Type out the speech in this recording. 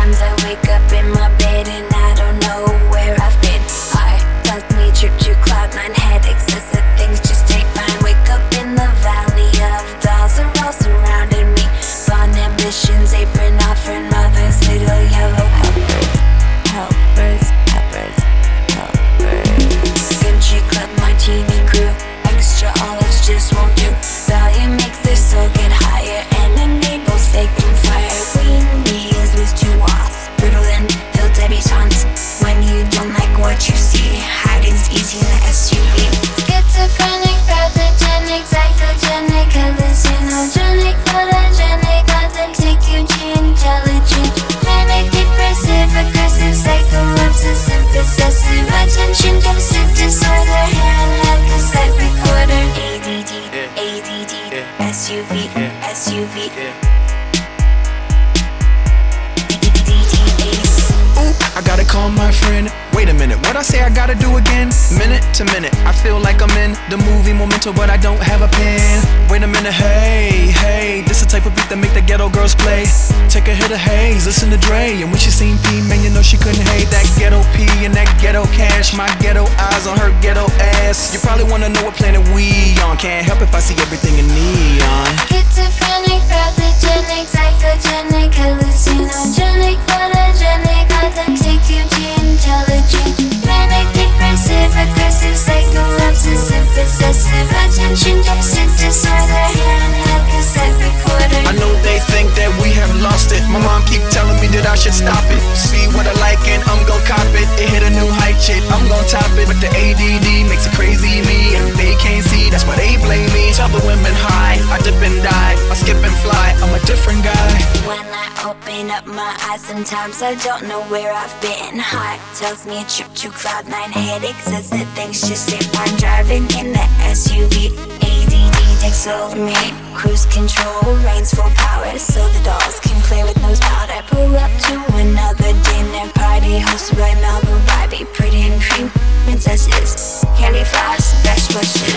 Sometimes I wake up in my bed and I don't know where I've been. Heart tells me trip to cloud nine, head excessive things just take mine. Wake up in the valley of dolls are all surrounding me. Fun ambitions, apron off and mother's little yellow helpers. Helpers, helpers, helpers. Gucci club martini crew, extra olives just won't do. Volume makes their soul get higher and enables fake and fire. Queen bees with two walls, brutal and filled debutantes. When you don't like what you see, hiding's easy in the SUV. Schizophrenic, pathogenic, psychogenic, hallucinogenic, photogenic, authentic, intelligent, manic, depressive, aggressive, psycho, obsessive, possessive, attention deficit disorder, handheld cassette recorder, ADD, ADD, SUV, SUV. I gotta call my friend. Wait a minute, what I say I gotta do again? Minute to minute, I feel like I'm in the movie Memento, but I don't have a pen. Wait a minute, hey, hey, this the type of beat that make the ghetto girls play. Take a hit of haze, listen to Dre, and when she seen P, man, you know she couldn't hate that ghetto P and that ghetto cash. My ghetto eyes on her ghetto ass. You probably wanna know what planet we on. Can't help if I see everything in neon. Schizophrenic, pathogenic, psychogenic, hallucinogenic, photogenic, authentic, intelligent, manic, depressive, aggressive, psycho, obsessive, possessive, attention deficit disorder, handheld cassette recorder. I know they think that we have lost it. My mom keep telling me that I should stop it. See what I like and I'm gon' cop it. It hit a new height, shit, I'm gon' top it. But the ADD makes it crazy me, and they can't see, that's why they blame me. Tell the women high, I dip and dive, I skip and fly, I'm a different guy. When I open up my eyes, sometimes I don't know where I've been. Heart tells me a trip to cloud nine, headaches says that things just if I'm driving in the SUV. ADD takes over me, cruise control reigns full power, so the dolls can play with nose powder. Pull up to another dinner party hosted by Malibu Barbie, pretty and cream princesses, candy floss, best bushes.